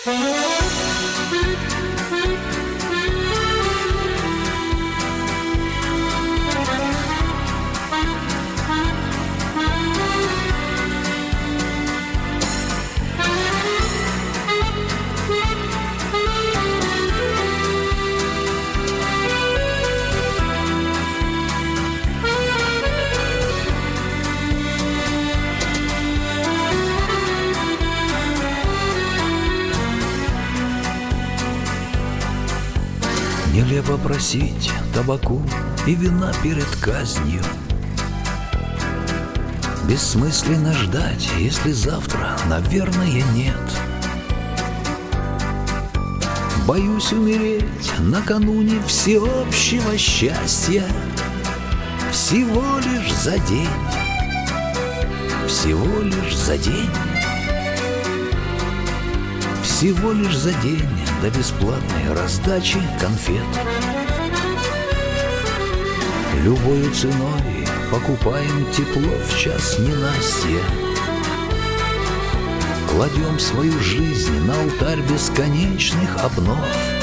Нелепо просить табаку и вина перед казнью. Бессмысленно ждать, если завтра, наверное, нет. Боюсь умереть накануне всеобщего счастья. Всего лишь за день, всего лишь за день, всего лишь за день до бесплатной раздачи конфет. Любою ценой покупаем тепло в час ненастья. Кладем свою жизнь на алтарь бесконечных обнов.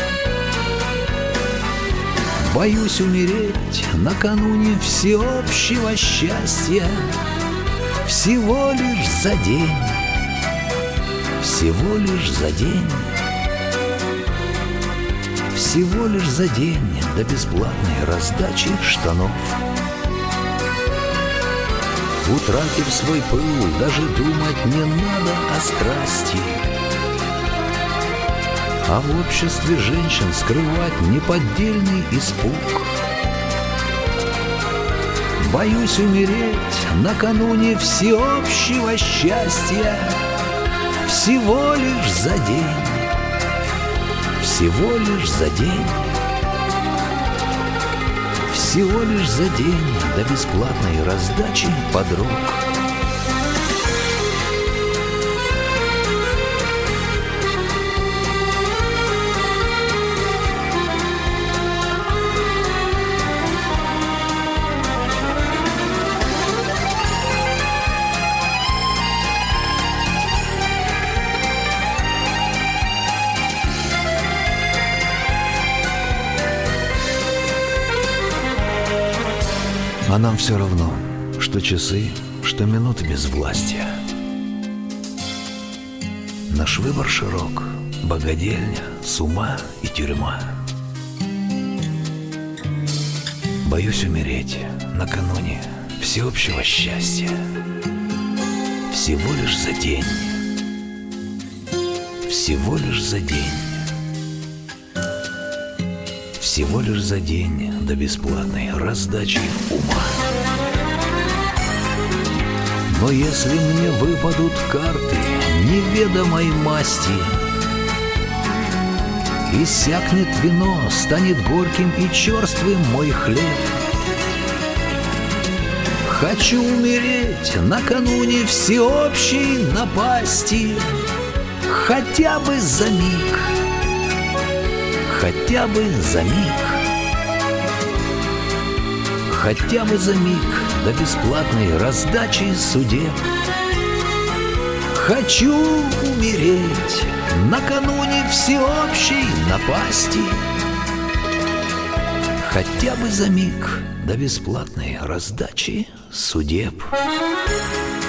Боюсь умереть накануне всеобщего счастья. Всего лишь за день, всего лишь за день, всего лишь за день до бесплатной раздачи штанов. Утратив свой пыл, даже думать не надо о страсти, а в обществе женщин скрывать неподдельный испуг. Боюсь умереть накануне всеобщего счастья. Всего лишь за день, всего лишь за день, всего лишь за день до бесплатной раздачи подруг. А нам все равно, что часы, что минуты безвластия. Наш выбор широк, богадельня, с ума и тюрьма. Боюсь умереть накануне всеобщего счастья. Всего лишь за день, всего лишь за день, всего лишь за день до бесплатной раздачи ума. Но если мне выпадут карты неведомой масти, иссякнет вино, станет горьким и черствым мой хлеб. Хочу умереть накануне всеобщей напасти, хотя бы за миг, хотя бы за миг, хотя бы за миг до бесплатной раздачи судеб. Хочу умереть накануне всеобщей напасти, хотя бы за миг до бесплатной раздачи судеб.